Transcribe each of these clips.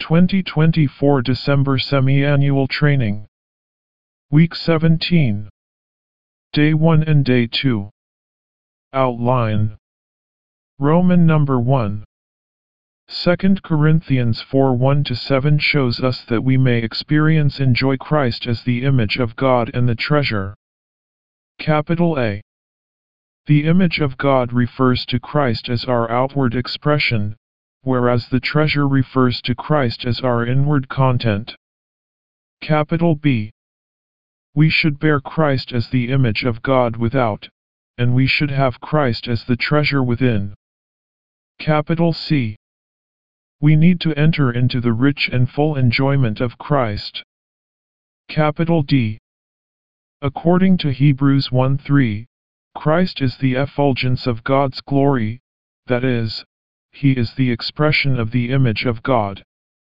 2024 December Semi-Annual Training. Week 17. Day 1 and Day 2. Outline. Roman number 1. 2 Corinthians 4:1-7 shows us that we may enjoy Christ as the image of God and the treasure. Capital A. The image of God refers to Christ as our outward expression, whereas the treasure refers to Christ as our inward content. Capital B. We should bear Christ as the image of God without, and we should have Christ as the treasure within. Capital C. We need to enter into the rich and full enjoyment of Christ. Capital D. According to Hebrews 1:3, Christ is the effulgence of God's glory, that is, He is the expression of the image of God.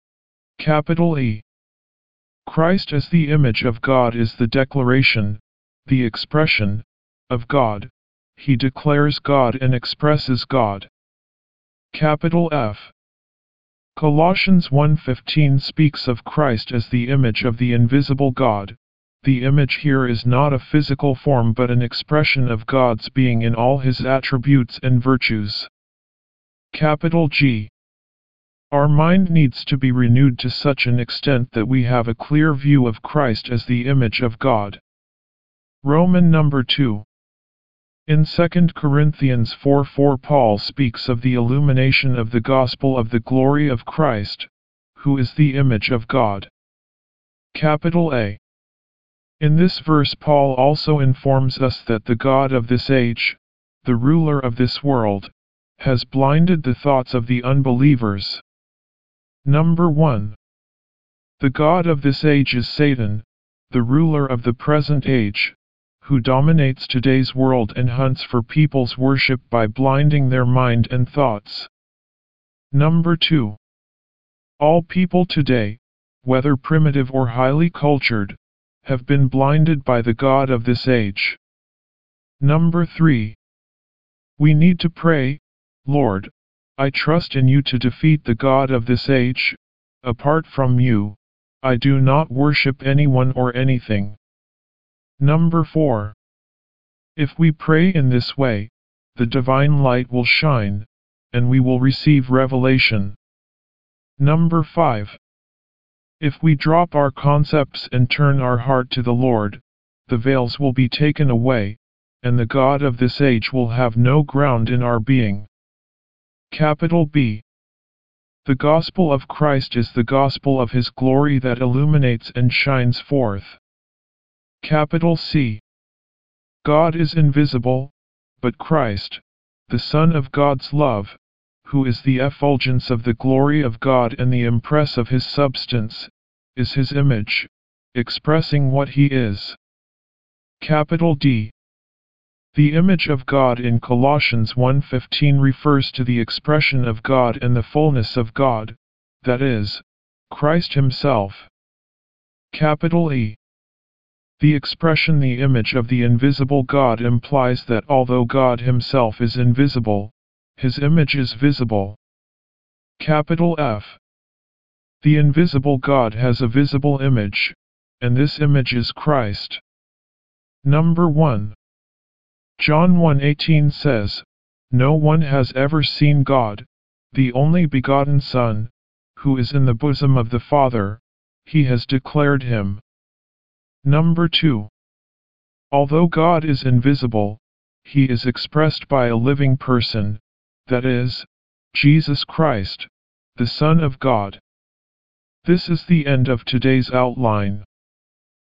Capital E. Christ as the image of God is the declaration, the expression, of God. He declares God and expresses God. Capital F. Colossians 1:15 speaks of Christ as the image of the invisible God. The image here is not a physical form but an expression of God's being in all His attributes and virtues. Capital G. Our mind needs to be renewed to such an extent that we have a clear view of Christ as the image of God. Roman number 2. In 2 Corinthians 4:4 Paul speaks of the illumination of the gospel of the glory of Christ, who is the image of God. Capital A. In this verse Paul also informs us that the God of this age, the ruler of this world, has blinded the thoughts of the unbelievers. Number 1. The God of this age is Satan, the ruler of the present age, who dominates today's world and hunts for people's worship by blinding their mind and thoughts. Number 2. All people today, whether primitive or highly cultured, have been blinded by the God of this age. Number 3. We need to pray, Lord, I trust in you to defeat the God of this age. Apart from you, I do not worship anyone or anything. Number 4. If we pray in this way, the divine light will shine, and we will receive revelation. Number 5. If we drop our concepts and turn our heart to the Lord, the veils will be taken away, and the God of this age will have no ground in our being. Capital B. The gospel of Christ is the gospel of His glory that illuminates and shines forth. Capital C. God is invisible, but Christ, the Son of God's love, who is the effulgence of the glory of God and the impress of His substance, is His image, expressing what He is. Capital D. The image of God in Colossians 1:15 refers to the expression of God and the fullness of God, that is, Christ Himself. Capital E. The expression the image of the invisible God implies that although God Himself is invisible, His image is visible. Capital F. The invisible God has a visible image, and this image is Christ. Number 1. John 1:18 says, No one has ever seen God, the only begotten Son, who is in the bosom of the Father, He has declared Him. Number 2. Although God is invisible, He is expressed by a living person, that is, Jesus Christ, the Son of God. This is the end of today's outline.